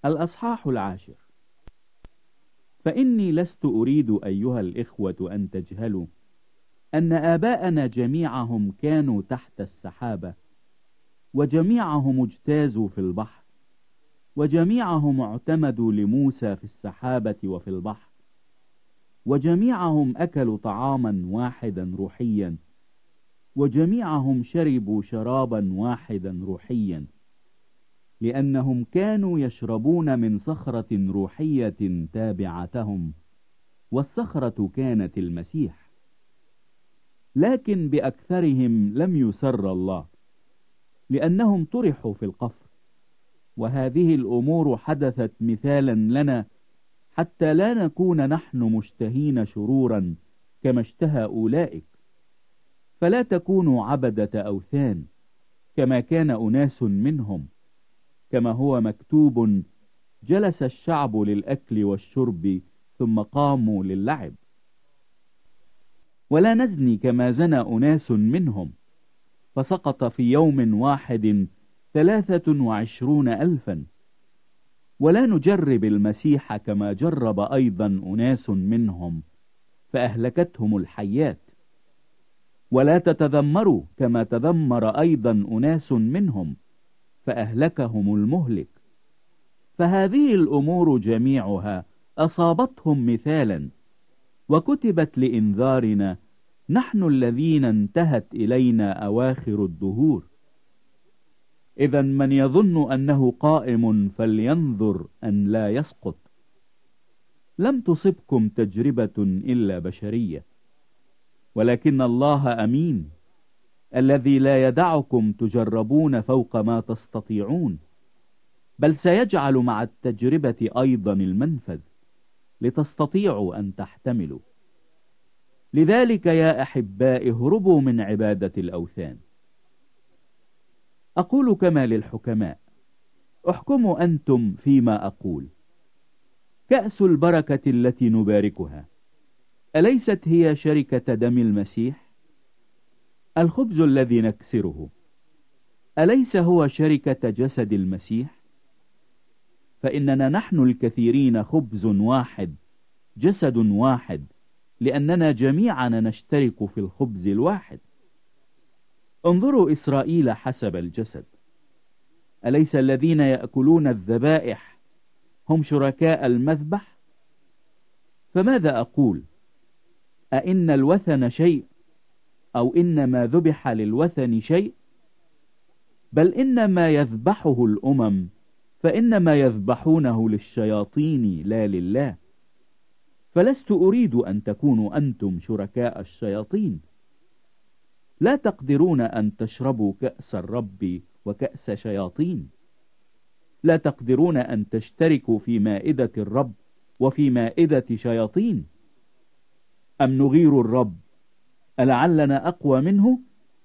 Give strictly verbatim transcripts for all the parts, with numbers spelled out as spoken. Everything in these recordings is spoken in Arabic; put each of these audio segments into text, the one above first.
الأصحاح العاشر. فإني لست أريد أيها الإخوة أن تجهلوا أن آباءنا جميعهم كانوا تحت السحابة، وجميعهم اجتازوا في البحر، وجميعهم اعتمدوا لموسى في السحابة وفي البحر، وجميعهم أكلوا طعاما واحدا روحيا، وجميعهم شربوا شرابا واحدا روحيا، لأنهم كانوا يشربون من صخرة روحية تابعتهم، والصخرة كانت المسيح. لكن بأكثرهم لم يسر الله، لأنهم طرحوا في القفر. وهذه الأمور حدثت مثالا لنا، حتى لا نكون نحن مشتهين شرورا كما اشتهى أولئك. فلا تكونوا عبدة أوثان كما كان أناس منهم، كما هو مكتوب: جلس الشعب للأكل والشرب ثم قاموا للعب. ولا نزني كما زنى أناس منهم، فسقط في يوم واحد ثلاثة وعشرون ألفا. ولا نجرب المسيح كما جرب أيضا أناس منهم، فأهلكتهم الحيات. ولا تتذمروا كما تذمر أيضا أناس منهم، فأهلكهم المهلك. فهذه الأمور جميعها أصابتهم مثالا، وكتبت لإنذارنا نحن الذين انتهت إلينا أواخر الدهور. إذا من يظن أنه قائم فلينظر أن لا يسقط. لم تصبكم تجربة إلا بشرية، ولكن الله أمين، الذي لا يدعكم تجربون فوق ما تستطيعون، بل سيجعل مع التجربة أيضا المنفذ، لتستطيعوا أن تحتملوا. لذلك يا أحبائي اهربوا من عبادة الأوثان. أقول كما للحكماء: احكموا أنتم فيما أقول. كأس البركة التي نباركها أليست هي شركة دم المسيح؟ الخبز الذي نكسره أليس هو شركة جسد المسيح؟ فإننا نحن الكثيرين خبز واحد، جسد واحد، لأننا جميعا نشترك في الخبز الواحد. انظروا إسرائيل حسب الجسد، أليس الذين يأكلون الذبائح هم شركاء المذبح؟ فماذا أقول؟ أئن الوثن شيء، أو إن ما ذبح للوثن شيء؟ بل إن ما يذبحه الأمم فإنما يذبحونه للشياطين لا لله. فلست أريد أن تكونوا أنتم شركاء الشياطين. لا تقدرون أن تشربوا كأس الرب وكأس شياطين. لا تقدرون أن تشتركوا في مائدة الرب وفي مائدة شياطين. أم نغير الرب ألعلنا أقوى منه؟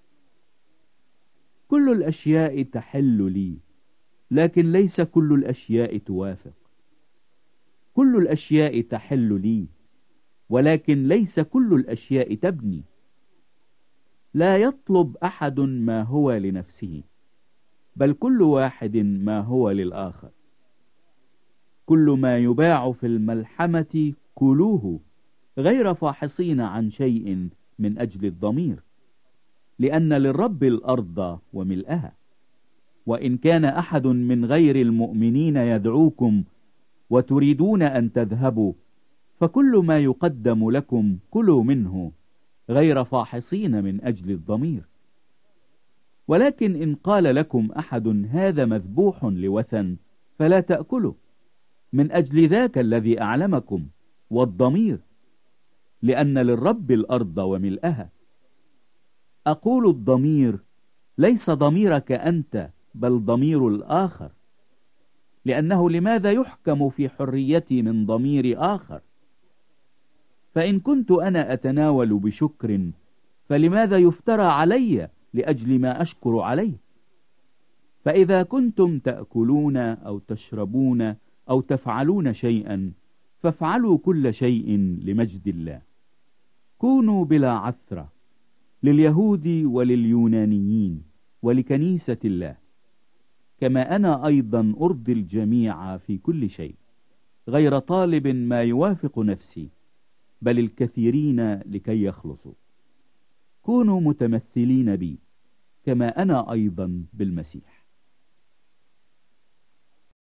كل الأشياء تحل لي، لكن ليس كل الأشياء توافق. كل الأشياء تحل لي، ولكن ليس كل الأشياء تبني. لا يطلب أحد ما هو لنفسه، بل كل واحد ما هو للآخر. كل ما يباع في الملحمة كلوه، غير فاحصين عن شيء من أجل الضمير، لأن للرب الأرض وملئها. وإن كان أحد من غير المؤمنين يدعوكم وتريدون أن تذهبوا، فكل ما يقدم لكم كلوا منه، غير فاحصين من أجل الضمير. ولكن إن قال لكم أحد هذا مذبوح لوثن، فلا تأكلوا، من أجل ذاك الذي أعلمكم والضمير، لأن للرب الأرض وملئها. أقول الضمير ليس ضميرك أنت، بل ضمير الآخر، لأنه لماذا يحكم في حريتي من ضمير آخر؟ فإن كنت أنا أتناول بشكر، فلماذا يفترى علي لأجل ما أشكر عليه؟ فإذا كنتم تأكلون أو تشربون أو تفعلون شيئا، فافعلوا كل شيء لمجد الله. كونوا بلا عثرة، لليهود ولليونانيين ولكنيسة الله. كما أنا أيضا أرضي الجميع في كل شيء، غير طالب ما يوافق نفسي، بل الكثيرين لكي يخلصوا. كونوا متمثلين بي كما أنا أيضا بالمسيح.